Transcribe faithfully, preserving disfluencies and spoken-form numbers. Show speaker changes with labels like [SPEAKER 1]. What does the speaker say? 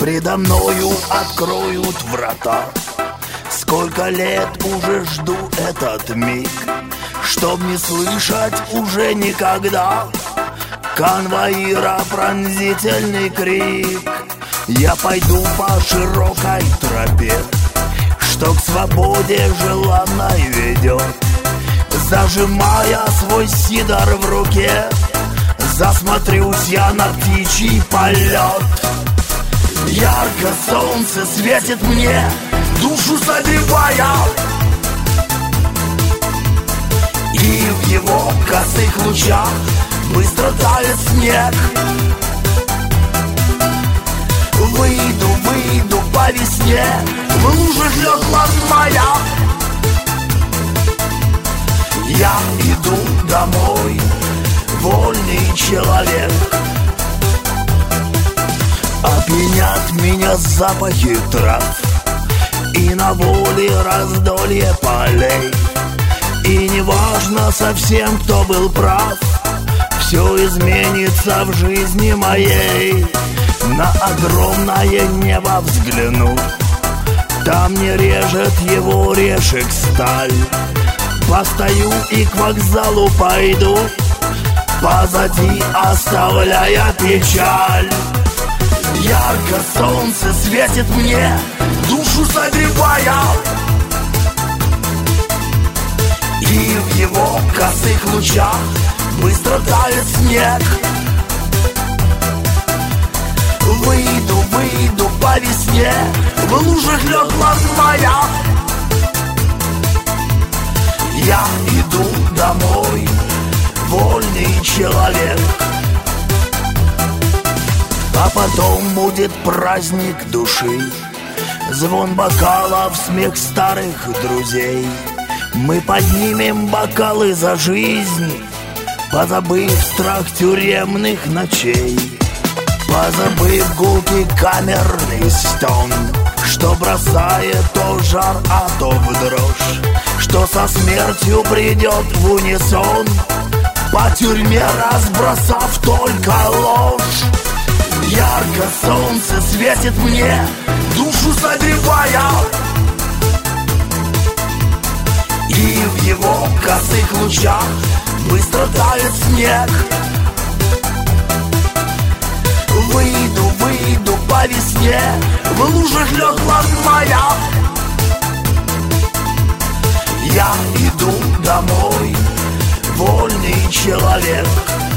[SPEAKER 1] Предо мною откроют врата. Сколько лет уже жду этот миг, чтоб не слышать уже никогда конвоира пронзительный крик. Я пойду по широкой тропе, что к свободе желанной ведет, зажимая свой сидор в руке, засмотрюсь я на птичий полет. Ярко солнце светит мне, душу согревая, и в его косых лучах быстро тает снег. Выйду, выйду по весне, в лужах лед моя. Я иду домой, вольный человек. Опьянят меня запахи трав, и на воле раздолье полей. И неважно совсем, кто был прав, все изменится в жизни моей. На огромное небо взгляну, там не режет его решек сталь. Постою и к вокзалу пойду, позади оставляя печаль. Ярко солнце светит мне, душу согревая, и в его косых лучах быстро тает снег. Выйду, выйду по весне, в лужах лед моя. Я иду домой, вольный человек. А потом будет праздник души, звон бокалов, смех старых друзей. Мы поднимем бокалы за жизнь, позабыв страх тюремных ночей, позабыв гулкий камерный стон, что бросает то в жар, а то в дрожь, что со смертью придет в унисон, по тюрьме разбросав только ложь. Ярко солнце светит мне, душу согревая, и в его косых лучах быстро тает снег. Выйду, выйду по весне, в лужах лед моя. Я иду домой, вольный человек.